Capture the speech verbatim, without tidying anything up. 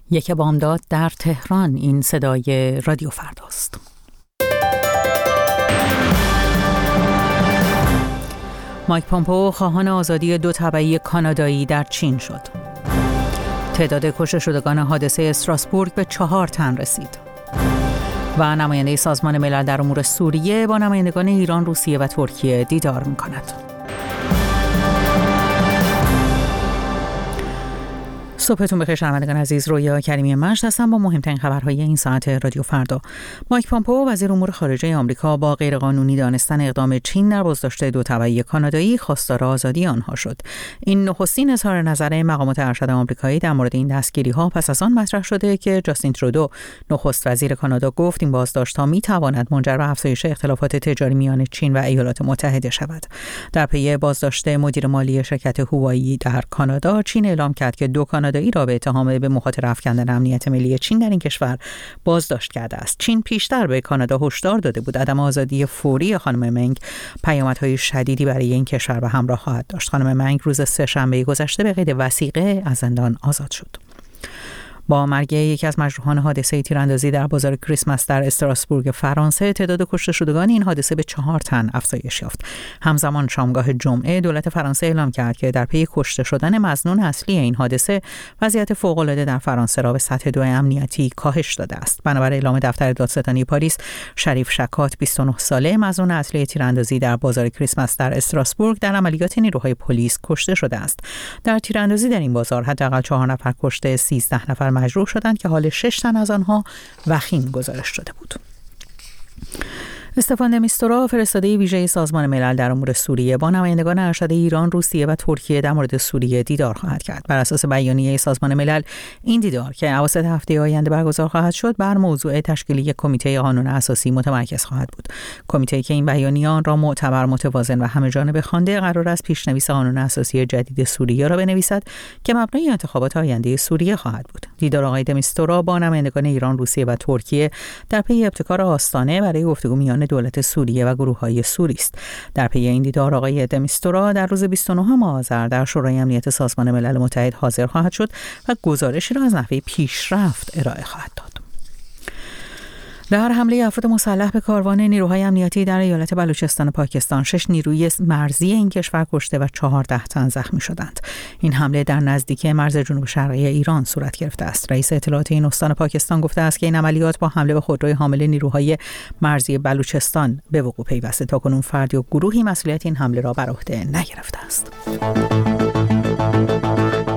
یک بامداد در تهران، این صدای رادیو فرداست. مایک پامپئو خواهان آزادی دو تبعی کانادایی در چین شد. تعداد کشته شدگان حادثه استراسبورگ به چهار تن رسید. و نماینده سازمان ملل در امور سوریه با نمایندگان ایران، روسیه و ترکیه دیدار می‌کند. صبحتون بخیر شنوندگان عزیز، رویا کریمی مجد هستم با مهمترین خبرهای این ساعت رادیو فردا. مایک پامپئو وزیر امور خارجه آمریکا با غیرقانونی دانستن اقدام چین در بازداشت دو تبعی کانادایی خواستار آزادی آنها شد. این نخستین اظهار نظر مقامات ارشد آمریکایی در مورد این دستگیری‌ها پس از آن مطرح شده که جاستین ترودو نخست وزیر کانادا گفت این بازداشت‌ها می‌تواند منجر به افزایش اختلافات تجاری میان چین و ایالات متحده شود. در پی بازداشت مدیر مالی شرکت هوایی در کانادا، چین اعلام کرد که دو کانادایی را به اتهام به مخاطره افکندن امنیت ملی چین در این کشور بازداشت کرده است. چین پیشتر به کانادا هشدار داده بود عدم آزادی فوری خانم منگ پیامدهای شدیدی برای این کشور به همراه خواهد داشت. خانم منگ روز سه‌شنبه گذشته به قید وثیقه از زندان آزاد شد. با مرگ یکی از مجروحان حادثه تیراندازی در بازار کریسمس در استراسبورگ فرانسه، تعداد کشته شدگان این حادثه به چهار تن افزایش یافت. همزمان شامگاه جمعه دولت فرانسه اعلام کرد که در پی کشته شدن مظنون اصلی این حادثه، وضعیت فوق‌العاده در فرانسه را به سطح دو امنیتی کاهش داده است. بنابر اعلام دفتر دادستانی پاریس، شریف شکات بیست و نه ساله مظنون اصلی تیراندازی در بازار کریسمس در استراسبورگ در عملیات نیروهای پلیس کشته شده است. در تیراندازی در این بازار حداقل چهار نفر کشته، سیزده نفر مجروح شدند که حال شش تن از آنها وخیم گزارش شده بود. استفان د میستورا، فرستاده ویژه سازمان ملل در امور سوریه، با نمایندگان ارشد ایران، روسیه و ترکیه در مورد سوریه دیدار خواهد کرد. بر اساس بیانیه سازمان ملل، این دیدار که اواسط هفته آینده برگزار خواهد شد، بر موضوع تشکیل یک کمیته قانون اساسی متمرکز خواهد بود. کمیته که این بیانیه آن را معتبر، متوازن و همه‌جانبه خوانده، قرار است پیشنویس قانون اساسی جدید سوریه را بنویسد که مبنای انتخابات آینده سوریه خواهد بود. دیدار آقای د میستورا با نمایندگان ایران، روسیه و ترکیه در پی ابتکار آستانه برای گفتگو میان دولت سوریه و گروه‌های سوری است. در پی این دیدار آقای د میستورا در روز بیست و نهم آذر در شورای امنیت سازمان ملل متحد حاضر خواهد شد و گزارشی را از نحوه پیشرفت ارائه خواهد داد. در حمله افراد مسلح به کاروان نیروهای امنیتی در ایالت بلوچستان پاکستان، شش نیروی مرزی این کشور کشته و چهارده تن زخمی شدند. این حمله در نزدیکی مرز جنوب شرقی ایران صورت گرفته است. رئیس اطلاعات این استان پاکستان گفته است که این عملیات با حمله به خودروی حامل نیروهای مرزی بلوچستان به وقوع پیوسته. تاکنون فردی و گروهی مسئولیت این حمله را بر عهده نگرفته است.